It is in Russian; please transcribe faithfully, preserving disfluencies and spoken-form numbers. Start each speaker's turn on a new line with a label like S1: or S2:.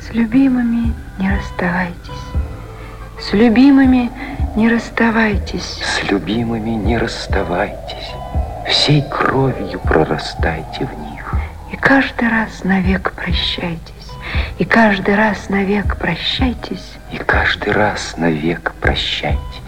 S1: С любимыми не расставайтесь, с любимыми не расставайтесь.
S2: С любимыми не расставайтесь, всей кровью прорастайте в них.
S1: И каждый раз навек прощайтесь, и каждый раз навек прощайтесь.
S2: И каждый раз навек прощайтесь.